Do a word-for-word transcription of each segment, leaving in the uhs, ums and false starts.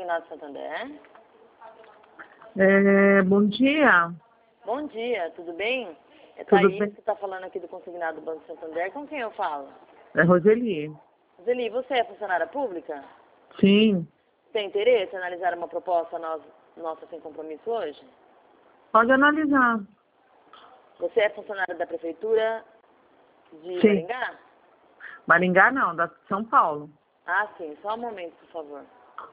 Consignado Santander. É, bom dia. Bom dia, tudo bem? É Tudo Thaís bem? que está falando aqui do Consignado Banco Santander. Com quem eu falo? É Roseli. Zeli, você é funcionária pública? Sim. Tem interesse em analisar uma proposta nós, nossa sem compromisso hoje? Pode analisar. Você é funcionária da Prefeitura de Sim. Maringá? Maringá não, da São Paulo. Ah, sim. Só um momento, por favor.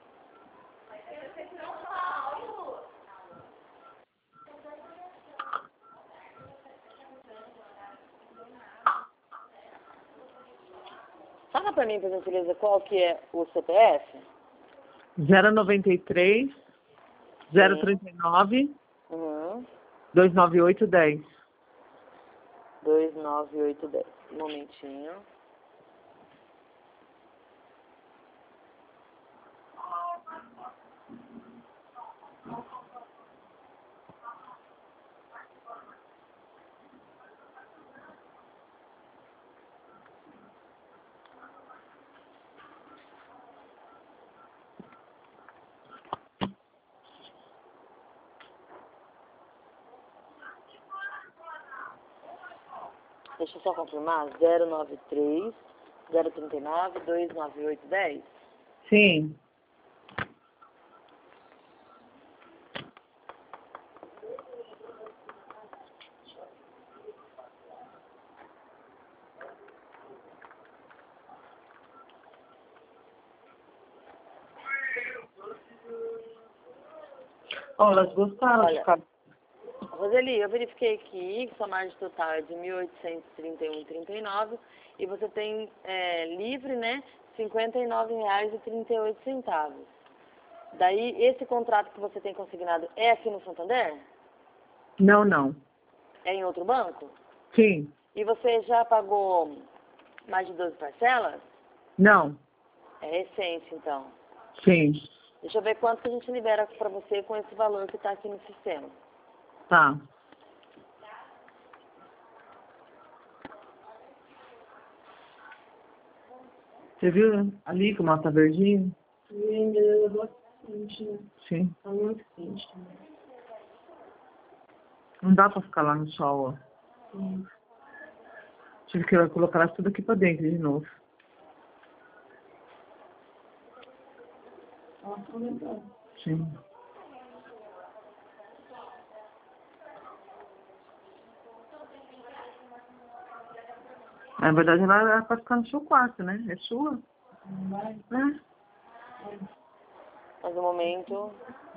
Fala pra mim, por gentileza, qual que é o C P F? zero noventa e três, zero Sim. trinta e nove, Uhum. dois nove oito dez. dois nove oito dez. Um momentinho. Deixa eu só confirmar. zero nove três, zero trinta e nove, dois nove oito dez. Sim. Oh, elas gostaram de Olha, ficar. Roseli, eu verifiquei aqui que sua margem total é de mil oitocentos e trinta e um vírgula trinta e nove e você tem é, livre, né, cinquenta e nove reais e trinta e oito centavos. Daí, esse contrato que você tem consignado é aqui no Santander? Não, não. É em outro banco? Sim. E você já pagou mais de doze parcelas? Não. É recente, então. Sim. Deixa eu ver quanto que a gente libera para você com esse valor que está aqui no sistema. Tá. Você viu ali como ela tá verdinha? Vendeu bastante, né? Sim. Tá muito quente. Não dá pra ficar lá no sol, ó. Hum. Tive que colocar elas tudo aqui pra dentro de novo. Nossa, legal. Sim. Na verdade, ela era pra ficar no seu quarto, né? É sua. Não vai? Né? Mas no momento,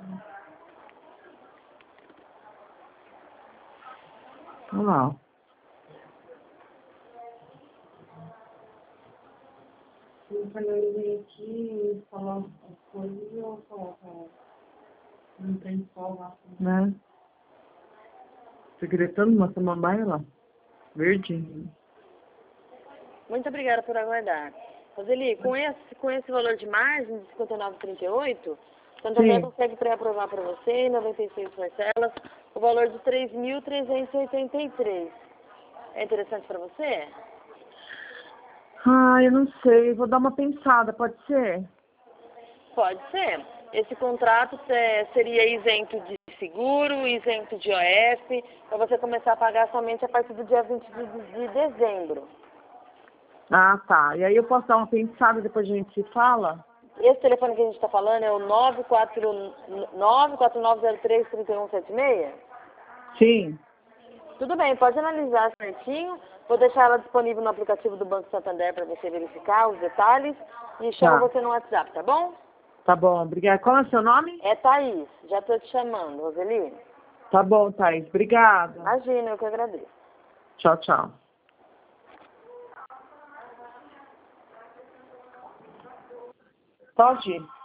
Olha lá, ó. Se o Fernando vem aqui e falar as coisas, eu vou falar pra ela. Não tem sol lá. Né? Você queria tanto uma samambaia lá. Verdinho. muito obrigada por aguardar. Roseli, com esse, com esse valor de margem de cinquenta e nove vírgula trinta e oito, Santander Sim. consegue pré-aprovar para você em noventa e seis parcelas o valor de três mil trezentos e oitenta e três. É interessante para você? Ah, eu não sei. Vou dar uma pensada, pode ser? Pode ser. Esse contrato é, seria isento de seguro, isento de O F, para você começar a pagar somente a partir do dia vinte de, de dezembro. Ah, tá. E aí eu posso dar uma pensada, depois a gente se fala? Esse telefone que a gente está falando é o nove quatro nove, quatro nove zero três, três um sete seis? Sim. Tudo bem, pode analisar certinho. Vou deixar ela disponível no aplicativo do Banco Santander para você verificar os detalhes e chamo Tá. você no WhatsApp, tá bom? Tá bom, obrigada. Qual é o seu nome? É Thaís, já estou te chamando, Roseli. Tá bom, Thaís. Obrigada. Imagina, eu que agradeço. Tchau, tchau. Pode ir.